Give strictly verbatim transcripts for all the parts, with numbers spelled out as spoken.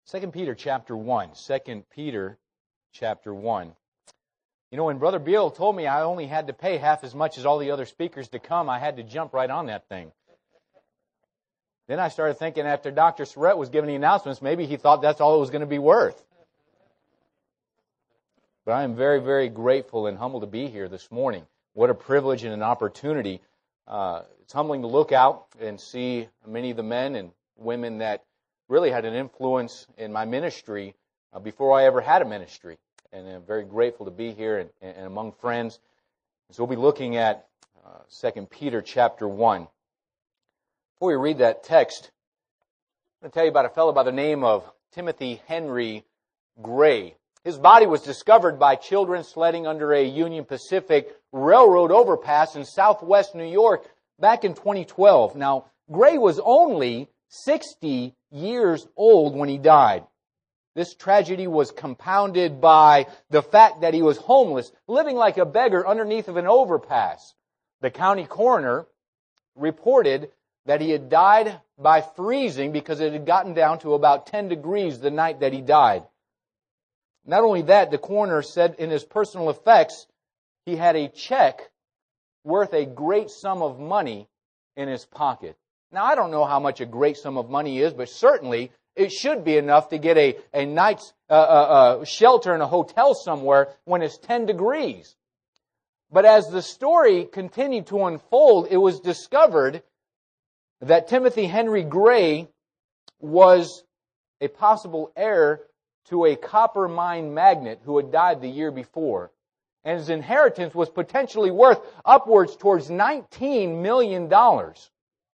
Second Peter chapter one. Second Peter chapter one. You know, when Brother Beal told me I only had to pay half as much as all the other speakers to come, I had to jump right on that thing. Then I started thinking after Doctor Surratt was giving the announcements, maybe he thought that's all it was going to be worth. But I am very, very grateful and humbled to be here this morning. What a privilege and an opportunity. Uh, it's humbling to look out and see many of the men and women that really had an influence in my ministry uh, before I ever had a ministry. And I'm very grateful to be here and, and among friends. So we'll be looking at uh, Second Peter chapter one. Before we read that text, I'm going to tell you about a fellow by the name of Timothy Henry Gray. His body was discovered by children sledding under a Union Pacific Railroad overpass in southwest New York back in twenty twelve. Now, Gray was only sixty years old when he died. This tragedy was compounded by the fact that he was homeless, living like a beggar underneath of an overpass. The county coroner reported that he had died by freezing because it had gotten down to about ten degrees the night that he died. Not only that, the coroner said in his personal effects, he had a check worth a great sum of money in his pocket. Now, I don't know how much a great sum of money is, but certainly it should be enough to get a, a night's uh, uh, uh, shelter in a hotel somewhere when it's ten degrees. But as the story continued to unfold, it was discovered that Timothy Henry Gray was a possible heir to a copper mine magnate who had died the year before. And his inheritance was potentially worth upwards towards nineteen million dollars.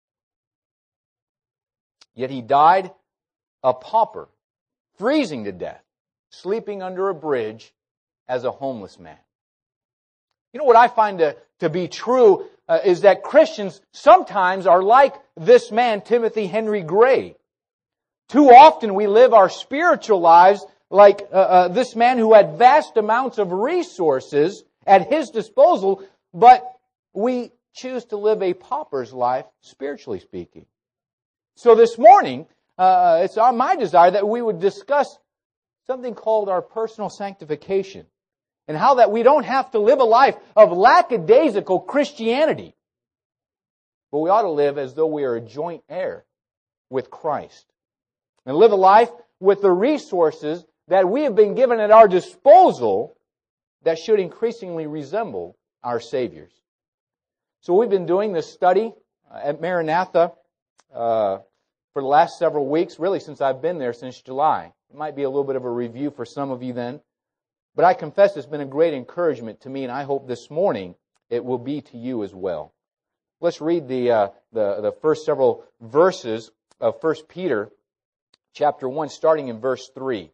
Yet he died a pauper, freezing to death, sleeping under a bridge as a homeless man. You know what I find to, to be true uh, is that Christians sometimes are like this man, Timothy Henry Gray. Too often we live our spiritual lives like uh, uh, this man who had vast amounts of resources at his disposal, but we choose to live a pauper's life, spiritually speaking. So this morning, uh, it's on my desire that we would discuss something called our personal sanctification and how that we don't have to live a life of lackadaisical Christianity, but we ought to live as though we are a joint heir with Christ and live a life with the resources that we have been given at our disposal that should increasingly resemble our Savior's. So we've been doing this study at Maranatha uh, for the last several weeks, really since I've been there since July. It might be a little bit of a review for some of you then. But I confess it's been a great encouragement to me, and I hope this morning it will be to you as well. Let's read the uh, the, the first several verses of First Peter chapter one, starting in verse three.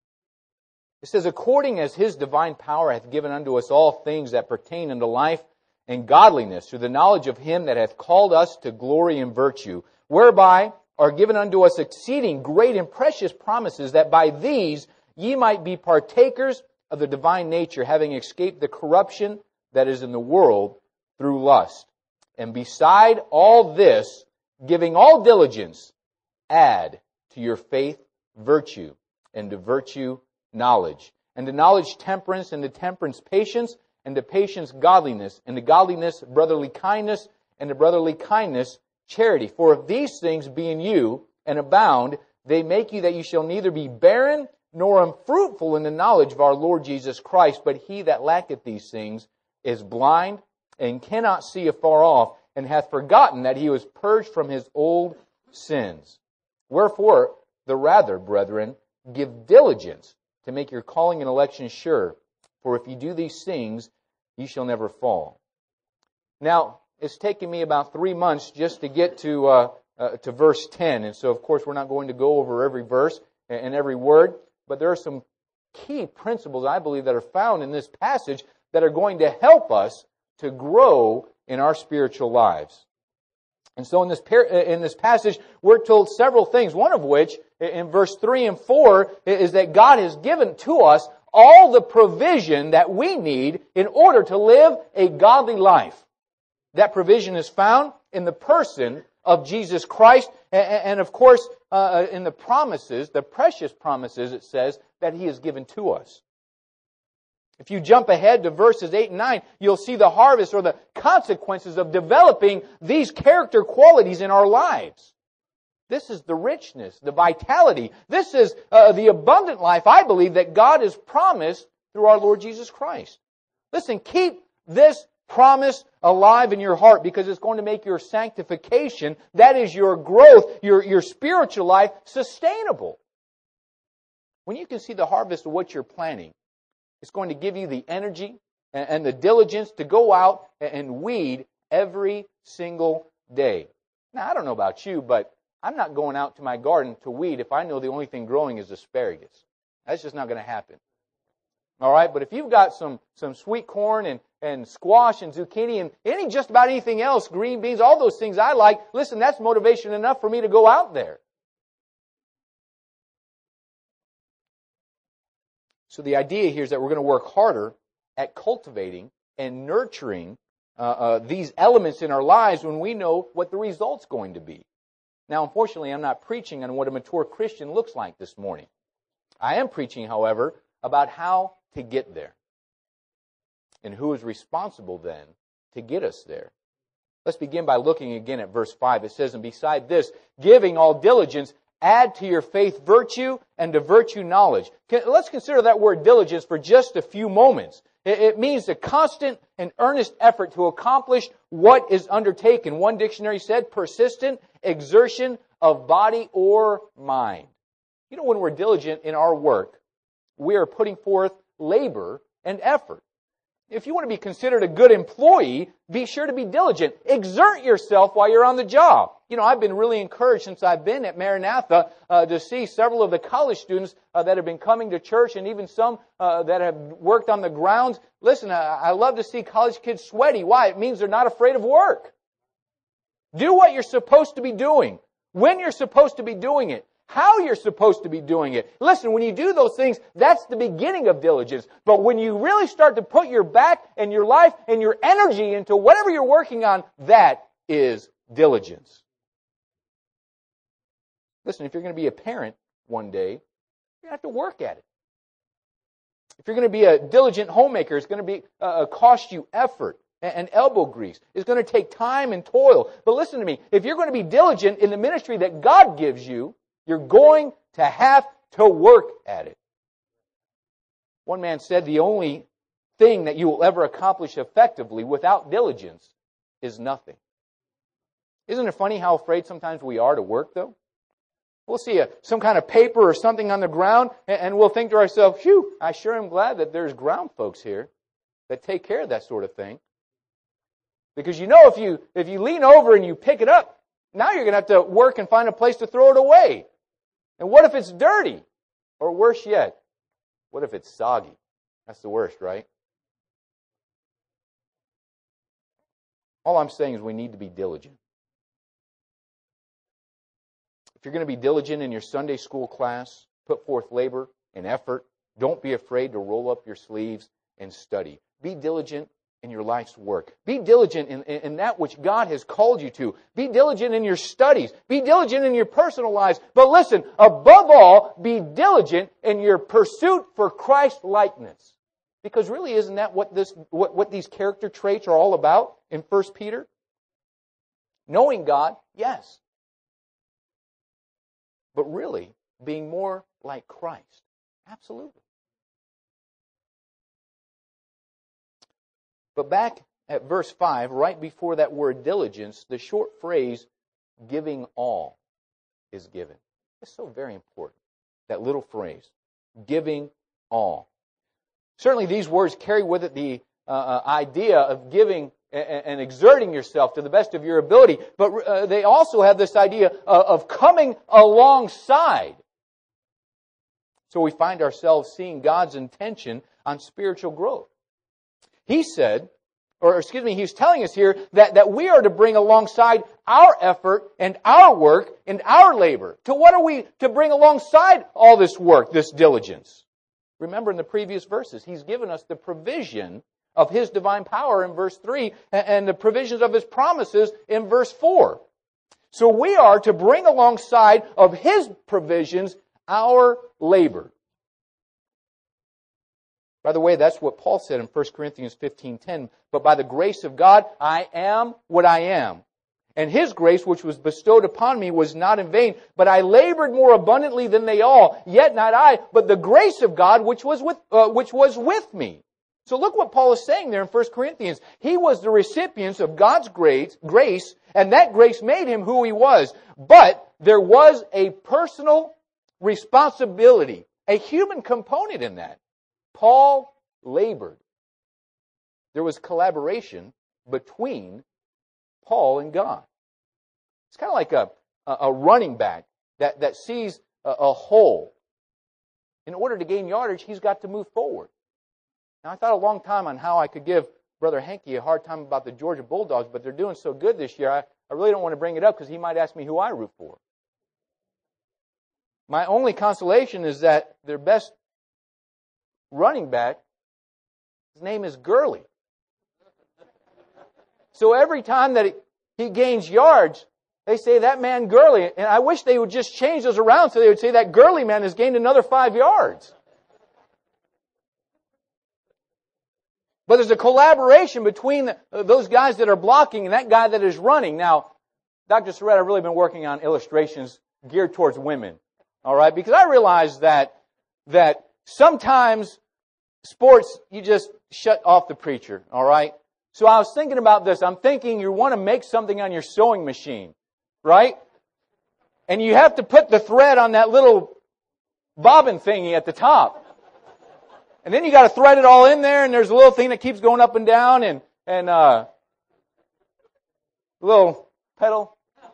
It says, "According as His divine power hath given unto us all things that pertain unto life and godliness, through the knowledge of Him that hath called us to glory and virtue, whereby are given unto us exceeding great and precious promises, that by these ye might be partakers of the divine nature, having escaped the corruption that is in the world through lust. And beside all this, giving all diligence, add to your faith virtue, and to virtue knowledge, and to knowledge temperance, and to temperance patience, and to patience godliness, and to godliness brotherly kindness, and to brotherly kindness charity. For if these things be in you and abound, they make you that you shall neither be barren nor unfruitful in the knowledge of our Lord Jesus Christ. But he that lacketh these things is blind and cannot see afar off, and hath forgotten that he was purged from his old sins. Wherefore, the rather, brethren, give diligence to make your calling and election sure. For if you do these things, ye shall never fall." Now, it's taken me about three months just to get to uh, uh, to verse ten. And so, of course, we're not going to go over every verse and every word. But there are some key principles, I believe, that are found in this passage that are going to help us to grow in our spiritual lives. And so in this par- in this passage, we're told several things, one of which, in verse three and four, is that God has given to us all the provision that we need in order to live a godly life. That provision is found in the person of Jesus Christ, and of course, uh, in the promises, the precious promises, it says, that He has given to us. If you jump ahead to verses eight and nine, you'll see the harvest or the consequences of developing these character qualities in our lives. This is the richness, the vitality. This is uh, the abundant life, I believe, that God has promised through our Lord Jesus Christ. Listen, keep this promise alive in your heart, because it's going to make your sanctification, that is your growth, your, your spiritual life, sustainable. When you can see the harvest of what you're planting, it's going to give you the energy and, and the diligence to go out and, and weed every single day. Now, I don't know about you, but I'm not going out to my garden to weed if I know the only thing growing is asparagus. That's just not going to happen. All right, but if you've got some, some sweet corn and, and squash and zucchini and any just about anything else, green beans, all those things I like, listen, that's motivation enough for me to go out there. So the idea here is that we're going to work harder at cultivating and nurturing uh, uh, these elements in our lives when we know what the result's going to be. Now, unfortunately, I'm not preaching on what a mature Christian looks like this morning. I am preaching, however, about how to get there. And who is responsible then to get us there? Let's begin by looking again at verse five. It says, and beside this, giving all diligence, add to your faith virtue, and to virtue knowledge. Let's consider that word diligence for just a few moments. It means a constant and earnest effort to accomplish what is undertaken. One dictionary said persistent exertion of body or mind. You know, when we're diligent in our work, we are putting forth labor and effort. If you want to be considered a good employee, be sure to be diligent. Exert yourself while you're on the job. You know, I've been really encouraged since I've been at Maranatha uh, to see several of the college students uh, that have been coming to church, and even some uh, that have worked on the grounds. Listen, I, I love to see college kids sweaty. Why? It means they're not afraid of work. Do what you're supposed to be doing, when you're supposed to be doing it, how you're supposed to be doing it. Listen, when you do those things, that's the beginning of diligence. But when you really start to put your back and your life and your energy into whatever you're working on, that is diligence. Listen, if you're going to be a parent one day, you're going to have to work at it. If you're going to be a diligent homemaker, it's going to be uh, cost you effort and elbow grease. It's going to take time and toil. But listen to me, if you're going to be diligent in the ministry that God gives you, you're going to have to work at it. One man said the only thing that you will ever accomplish effectively without diligence is nothing. Isn't it funny how afraid sometimes we are to work, though? We'll see a, some kind of paper or something on the ground, and, and we'll think to ourselves, phew, I sure am glad that there's ground folks here that take care of that sort of thing. Because you know, if you if you lean over and you pick it up, now you're going to have to work and find a place to throw it away. And what if it's dirty? Or worse yet, what if it's soggy? That's the worst, right? All I'm saying is we need to be diligent. If you're going to be diligent in your Sunday school class, put forth labor and effort. Don't be afraid to roll up your sleeves and study. Be diligent in your life's work. Be diligent in, in, in that which God has called you to. Be diligent in your studies. Be diligent in your personal lives. But listen, above all, be diligent in your pursuit for Christ likeness. Because really, isn't that what this what, what these character traits are all about in First Peter? Knowing God, yes. But really, being more like Christ. Absolutely. But back at verse five, right before that word diligence, the short phrase, giving all, is given. It's so very important, that little phrase, giving all. Certainly these words carry with it the uh, idea of giving and, and exerting yourself to the best of your ability, but uh, they also have this idea of, of coming alongside. So we find ourselves seeing God's intention on spiritual growth. He said, or excuse me, he's telling us here that, that we are to bring alongside our effort and our work and our labor. To what are we to bring alongside all this work, this diligence? Remember in the previous verses, he's given us the provision of his divine power in verse three and the provisions of his promises in verse four. So we are to bring alongside of His provisions our labor. By the way, that's what Paul said in First Corinthians fifteen ten. But by the grace of God, I am what I am. And His grace, which was bestowed upon me, was not in vain. But I labored more abundantly than they all. Yet not I, but the grace of God, which was with, uh, which was with me. So look what Paul is saying there in First Corinthians. He was the recipient of God's grace, grace, and that grace made him who he was. But there was a personal responsibility, a human component in that. Paul labored. There was collaboration between Paul and God. It's kind of like a, a running back that, that sees a, a hole. In order to gain yardage, he's got to move forward. Now, I thought a long time on how I could give Brother Henke a hard time about the Georgia Bulldogs, but they're doing so good this year, I, I really don't want to bring it up because he might ask me who I root for. My only consolation is that their best running back, his name is Gurley. So every time that he, he gains yards, they say that man Gurley. And I wish they would just change those around so they would say that Gurley man has gained another five yards. But there's a collaboration between the, uh, those guys that are blocking and that guy that is running. Now, Doctor Surratt, I've really been working on illustrations geared towards women. All right? Because I realize that that sometimes sports, you just shut off the preacher. All right? So I was thinking about this. I'm thinking you want to make something on your sewing machine, right? And you have to put the thread on that little bobbin thingy at the top. And then you got to thread it all in there, and there's a little thing that keeps going up and down, and and uh, a little pedal.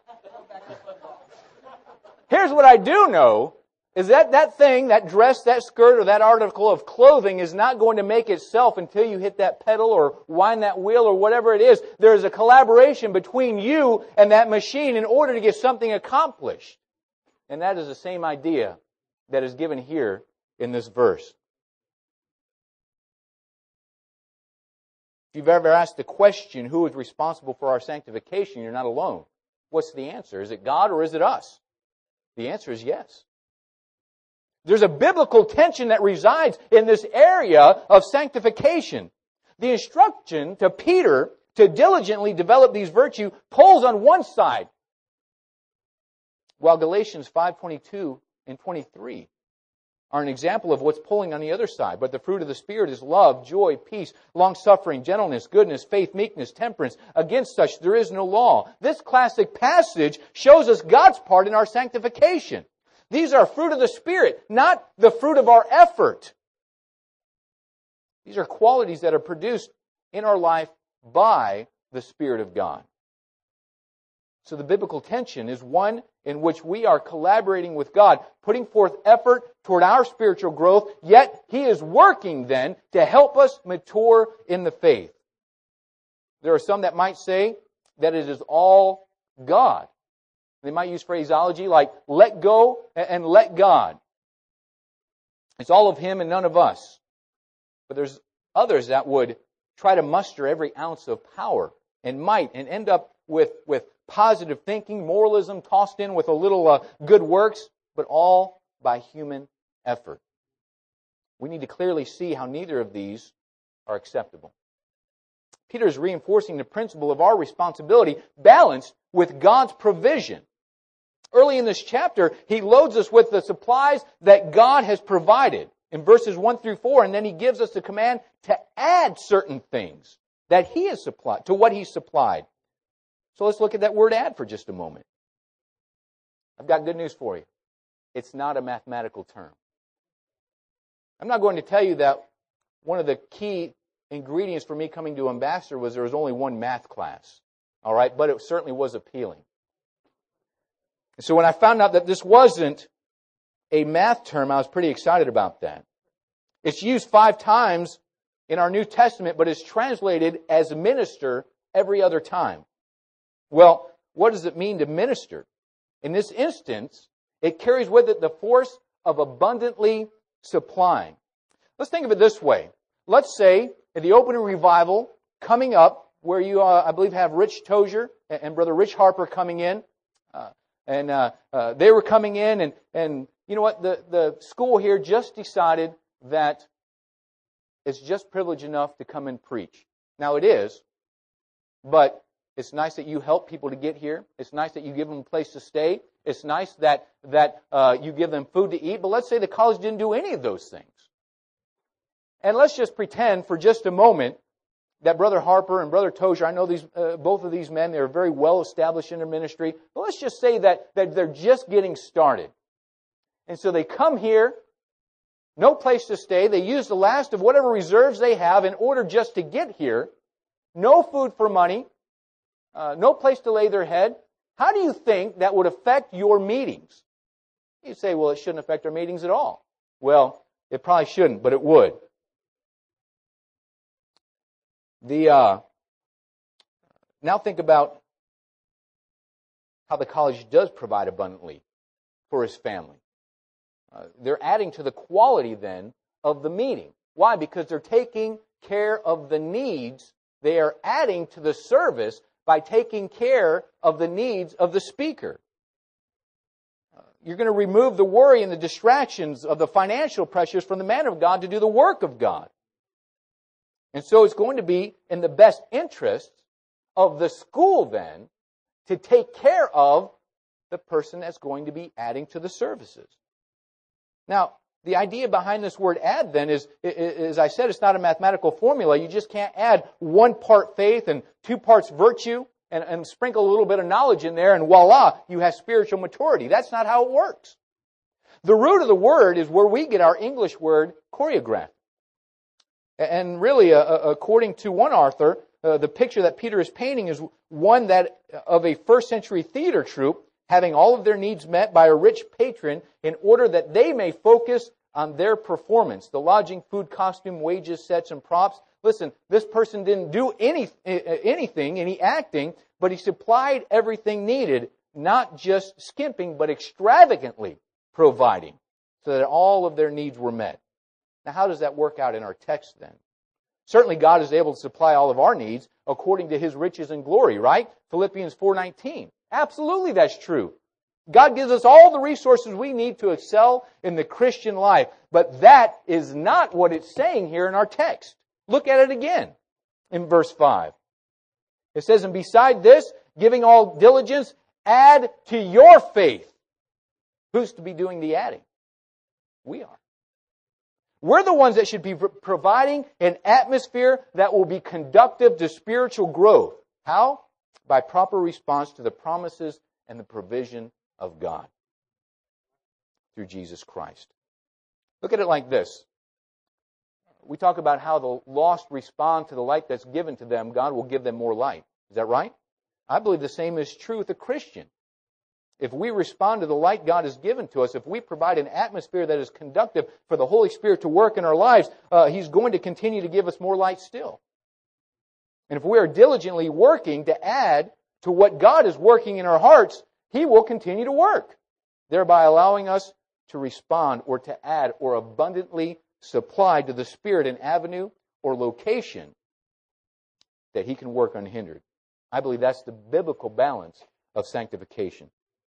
Here's what I do know, is that that thing, that dress, that skirt, or that article of clothing is not going to make itself until you hit that pedal or wind that wheel or whatever it is. There is a collaboration between you and that machine in order to get something accomplished. And that is the same idea that is given here in this verse. If you've ever asked the question, who is responsible for our sanctification, you're not alone. What's the answer? Is it God or is it us? The answer is yes. There's a biblical tension that resides in this area of sanctification. The instruction to Peter to diligently develop these virtues pulls on one side, while Galatians five twenty-two and twenty-three are an example of what's pulling on the other side. But the fruit of the Spirit is love, joy, peace, long-suffering, gentleness, goodness, faith, meekness, temperance. Against such there is no law. This classic passage shows us God's part in our sanctification. These are fruit of the Spirit, not the fruit of our effort. These are qualities that are produced in our life by the Spirit of God. So the biblical tension is one in which we are collaborating with God, putting forth effort toward our spiritual growth, yet He is working then to help us mature in the faith. There are some that might say that it is all God. They might use phraseology like, let go and let God. It's all of Him and none of us. But there's others that would try to muster every ounce of power and might and end up with, with positive thinking, moralism tossed in with a little uh, good works, but all by human effort. We need to clearly see how neither of these are acceptable. Peter is reinforcing the principle of our responsibility balanced with God's provision. Early in this chapter, he loads us with the supplies that God has provided in verses one through four, and then he gives us the command to add certain things that he has supplied, to what he's supplied. So let's look at that word add for just a moment. I've got good news for you. It's not a mathematical term. I'm not going to tell you that one of the key ingredients for me coming to Ambassador was there was only one math class. All right, but it certainly was appealing. So when I found out that this wasn't a math term, I was pretty excited about that. It's used five times in our New Testament, but it's translated as minister every other time. Well, what does it mean to minister? In this instance, it carries with it the force of abundantly supplying. Let's think of it this way. Let's say at the opening revival coming up, where you, uh, I believe, have Rich Tozier and Brother Rich Harper coming in. Uh, and uh, uh, they were coming in, and, and you know what? The, the school here just decided that it's just privilege enough to come and preach. Now it is, but it's nice that you help people to get here. It's nice that you give them a place to stay. It's nice that, that uh, you give them food to eat. But let's say the college didn't do any of those things. And let's just pretend for just a moment that Brother Harper and Brother Tozier, I know these uh, both of these men, they're very well established in their ministry. But let's just say that, that they're just getting started. And so they come here, no place to stay. They use the last of whatever reserves they have in order just to get here. No food for money. Uh, no place to lay their head. How do you think that would affect your meetings? You say, well, it shouldn't affect our meetings at all. Well, it probably shouldn't, but it would. The uh, now think about how the college does provide abundantly for his family. Uh, they're adding to the quality then of the meeting. Why? Because they're taking care of the needs. They are adding to the service by taking care of the needs of the speaker. Uh, you're going to remove the worry and the distractions of the financial pressures from the man of God to do the work of God. And so it's going to be in the best interest of the school then to take care of the person that's going to be adding to the services. Now, the idea behind this word add then is, as I said, it's not a mathematical formula. You just can't add one part faith and two parts virtue and, and sprinkle a little bit of knowledge in there and voila, you have spiritual maturity. That's not how it works. The root of the word is where we get our English word choreograph. And really, uh, according to one author, uh, the picture that Peter is painting is one that of a first century theater troupe having all of their needs met by a rich patron in order that they may focus on their performance. The lodging, food, costume, wages, sets, and props. Listen, this person didn't do any, anything, any acting, but he supplied everything needed, not just skimping, but extravagantly providing, so that all of their needs were met. Now, how does that work out in our text then? Certainly God is able to supply all of our needs according to His riches and glory, right? Philippians four nineteen. Absolutely that's true. God gives us all the resources we need to excel in the Christian life. But that is not what it's saying here in our text. Look at it again in verse five. It says, and beside this, giving all diligence, add to your faith. Who's to be doing the adding? We are. We're the ones that should be providing an atmosphere that will be conducive to spiritual growth. How? By proper response to the promises and the provision of God through Jesus Christ. Look at it like this. We talk about how the lost respond to the light that's given to them. God will give them more light. Is that right? I believe the same is true with a Christian. If we respond to the light God has given to us, if we provide an atmosphere that is conducive for the Holy Spirit to work in our lives, uh, He's going to continue to give us more light still. And if we are diligently working to add to what God is working in our hearts, He will continue to work, thereby allowing us to respond or to add or abundantly supply to the Spirit an avenue or location that He can work unhindered. I believe that's the biblical balance of sanctification.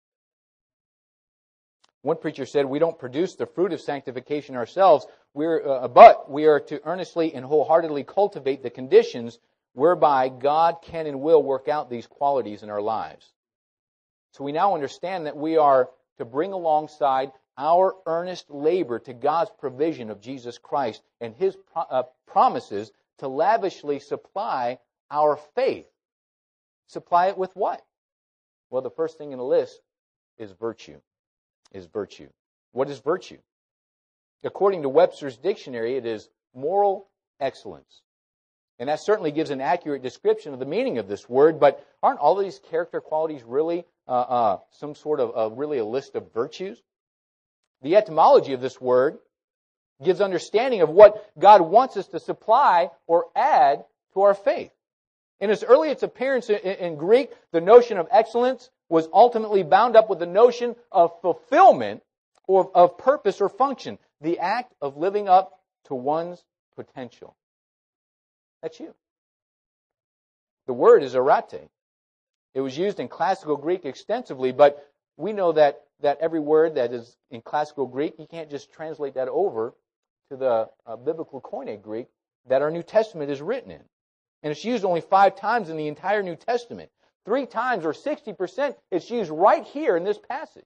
One preacher said, we don't produce the fruit of sanctification ourselves, we're, uh, but we are to earnestly and wholeheartedly cultivate the conditions whereby God can and will work out these qualities in our lives. So we now understand that we are to bring alongside our earnest labor to God's provision of Jesus Christ and His pro- uh, promises to lavishly supply our faith. Supply it with what? Well, the first thing in the list is virtue. Is virtue. What is virtue? According to Webster's dictionary, it is moral excellence. And that certainly gives an accurate description of the meaning of this word, but aren't all of these character qualities really uh, uh, some sort of uh, really a list of virtues? The etymology of this word gives understanding of what God wants us to supply or add to our faith. In its earliest appearance in, in Greek, the notion of excellence was ultimately bound up with the notion of fulfillment or of purpose or function, the act of living up to one's potential. That's you. The word is arete. It was used in classical Greek extensively, but we know that, that every word that is in classical Greek, you can't just translate that over to the uh, biblical Koine Greek that our New Testament is written in. And it's used only five times in the entire New Testament. Three times, or sixty percent, it's used right here in this passage.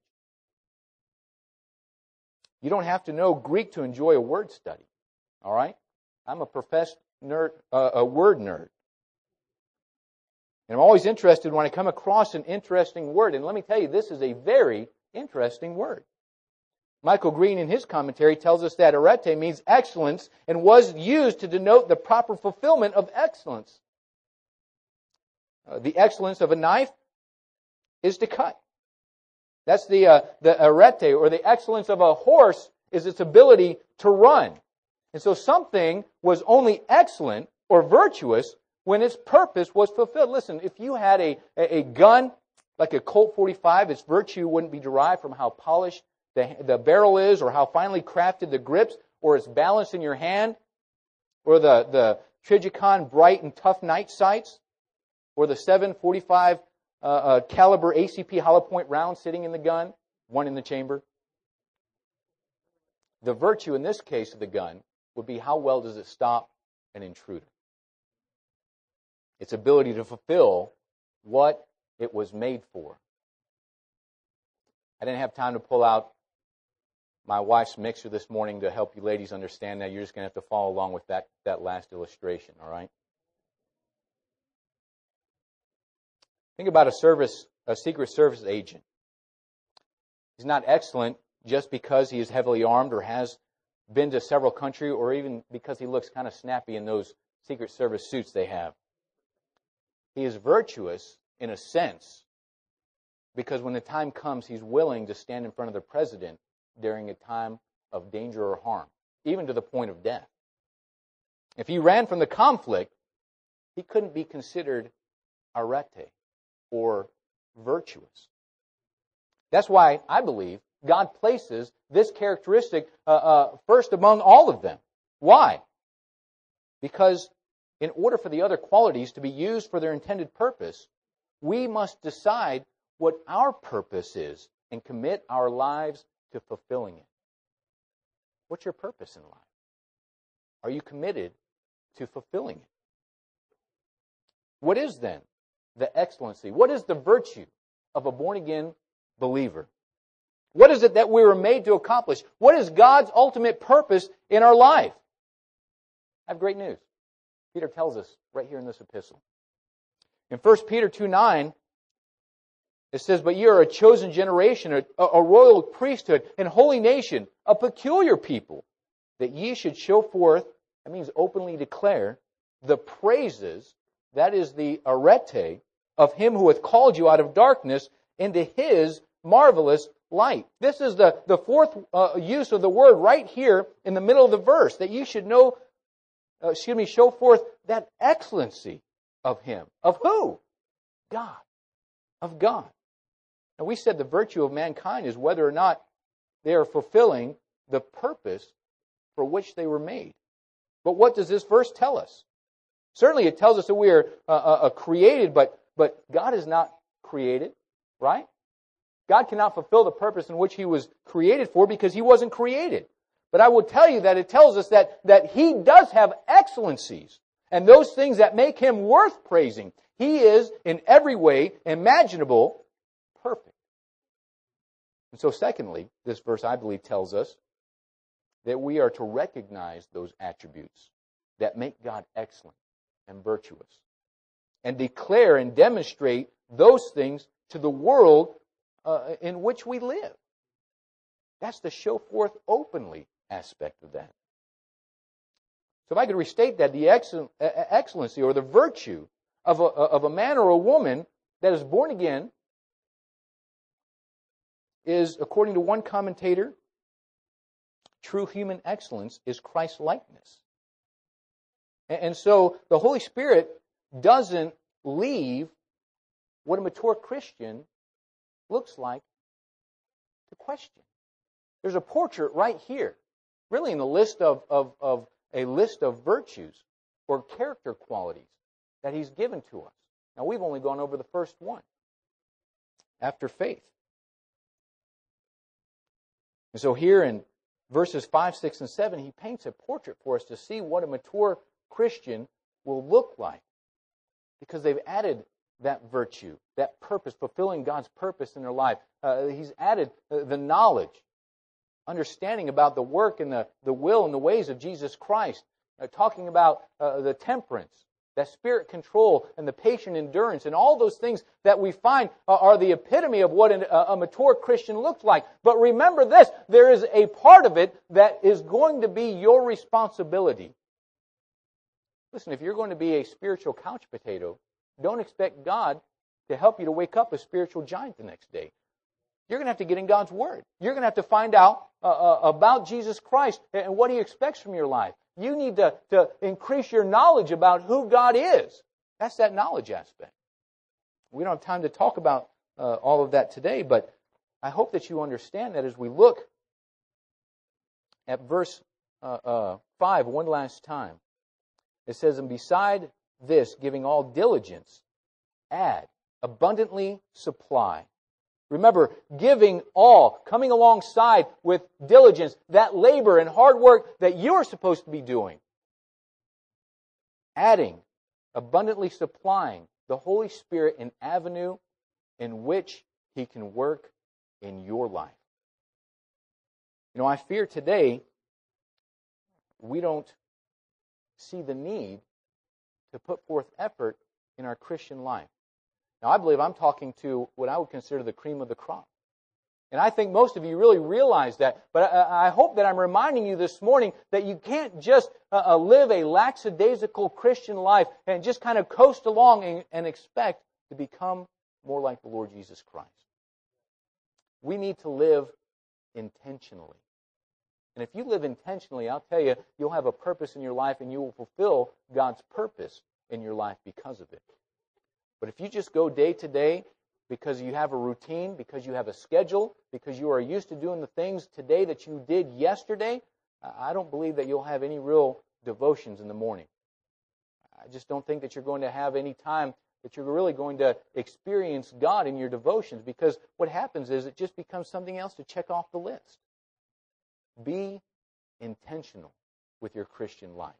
You don't have to know Greek to enjoy a word study. All right? I'm a professed nerd, uh, a word nerd. And I'm always interested when I come across an interesting word. And let me tell you, this is a very interesting word. Michael Green, in his commentary, tells us that arete means excellence and was used to denote the proper fulfillment of excellence. Uh, the excellence of a knife is to cut. That's the uh, the arete, or the excellence of a horse is its ability to run. And so something was only excellent or virtuous when its purpose was fulfilled. Listen, if you had a, a, a gun like a Colt forty-five, its virtue wouldn't be derived from how polished the, the barrel is, or how finely crafted the grips, or its balance in your hand, or the, the Trijicon bright and tough night sights, or the seven forty-five uh, uh, caliber A C P hollow point round sitting in the gun, one in the chamber. The virtue in this case of the gun would be how well does it stop an intruder. Its ability to fulfill what it was made for. I didn't have time to pull out my wife's mixer this morning to help you ladies understand that. You're just going to have to follow along with that, that last illustration, all right? Think about a service, a Secret Service agent. He's not excellent just because he is heavily armed or has been to several countries, or even because he looks kind of snappy in those Secret Service suits they have. He is virtuous in a sense because when the time comes, he's willing to stand in front of the president during a time of danger or harm, even to the point of death. If he ran from the conflict, he couldn't be considered arete or virtuous. That's why I believe God places this characteristic uh, uh, first among all of them. Why? Because in order for the other qualities to be used for their intended purpose, we must decide what our purpose is and commit our lives to fulfilling it. What's your purpose in life? Are you committed to fulfilling it? What is then the excellency? What is the virtue of a born-again believer? What is it that we were made to accomplish? What is God's ultimate purpose in our life? I have great news. Peter tells us right here in this epistle. In First Peter two nine, it says, "But ye are a chosen generation, a, a royal priesthood, and holy nation, a peculiar people, that ye should show forth," that means openly declare, "the praises," that is the arete, "of him who hath called you out of darkness into his marvelous light." This is the, the fourth uh, use of the word right here in the middle of the verse, that you should know, uh, excuse me, show forth that excellency of him. Of who? God. Of God. And we said the virtue of mankind is whether or not they are fulfilling the purpose for which they were made. But what does this verse tell us? Certainly it tells us that we are uh, uh, created, but, but God is not created, right? God cannot fulfill the purpose in which He was created for because He wasn't created. But I will tell you that it tells us that, that He does have excellencies and those things that make Him worth praising. He is, in every way imaginable, perfect. And so secondly, this verse, I believe, tells us that we are to recognize those attributes that make God excellent and virtuous and declare and demonstrate those things to the world uh, in which we live. That's the show forth openly aspect of that. So if I could restate that, the excell- excellency or the virtue of a, of a man or a woman that is born again is, according to one commentator, true human excellence is Christ-likeness. And so the Holy Spirit doesn't leave what a mature Christian looks like to question. There's a portrait right here, really in the list of, of, of a list of virtues or character qualities that He's given to us. Now we've only gone over the first one. after faith. And so here in verses five, six, and seven, he paints a portrait for us to see what a mature Christian will look like. Because they've added that virtue, that purpose, fulfilling God's purpose in their life. Uh, he's added uh, the knowledge, understanding about the work and the, the will and the ways of Jesus Christ. Uh, talking about uh, the temperance, that spirit control, and the patient endurance, and all those things that we find uh, are the epitome of what an, a, a mature Christian looks like. But remember this, there is a part of it that is going to be your responsibility. Listen, if you're going to be a spiritual couch potato, don't expect God to help you to wake up a spiritual giant the next day. You're going to have to get in God's Word. You're going to have to find out uh, uh, about Jesus Christ and what He expects from your life. You need to, to increase your knowledge about who God is. That's that knowledge aspect. We don't have time to talk about uh, all of that today, but I hope that you understand that as we look at verse uh, uh, five one last time. It says, and beside this, giving all diligence, add, abundantly supply. Remember, giving all, coming alongside with diligence, that labor and hard work that you're supposed to be doing. Adding, abundantly supplying the Holy Spirit an avenue in which He can work in your life. You know, I fear today we don't see the need to put forth effort in our Christian life. Now, I believe I'm talking to what I would consider the cream of the crop. And I think most of you really realize that. But I, I hope that I'm reminding you this morning that you can't just uh, live a lackadaisical Christian life and just kind of coast along and, and expect to become more like the Lord Jesus Christ. We need to live intentionally. And if you live intentionally, I'll tell you, you'll have a purpose in your life and you will fulfill God's purpose in your life because of it. But if you just go day to day because you have a routine, because you have a schedule, because you are used to doing the things today that you did yesterday, I don't believe that you'll have any real devotions in the morning. I just don't think that you're going to have any time that you're really going to experience God in your devotions, because what happens is it just becomes something else to check off the list. Be intentional with your Christian life.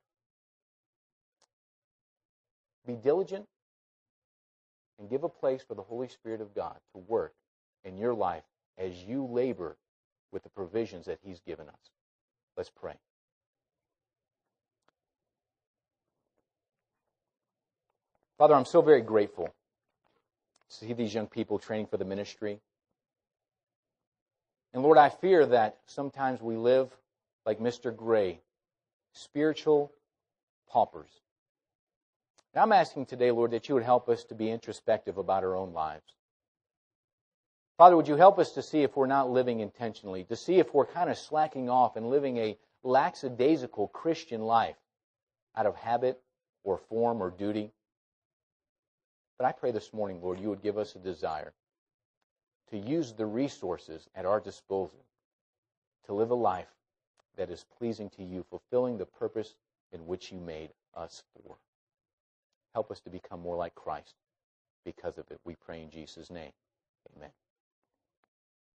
Be diligent and give a place for the Holy Spirit of God to work in your life as you labor with the provisions that He's given us. Let's pray. Father, I'm so very grateful to see these young people training for the ministry. And Lord, I fear that sometimes we live like Mister Gray, spiritual paupers. And I'm asking today, Lord, that you would help us to be introspective about our own lives. Father, would you help us to see if we're not living intentionally, to see if we're kind of slacking off and living a lackadaisical Christian life out of habit or form or duty. But I pray this morning, Lord, you would give us a desire to use the resources at our disposal to live a life that is pleasing to you, fulfilling the purpose in which you made us for. Help us to become more like Christ because of it. We pray in Jesus' name. Amen.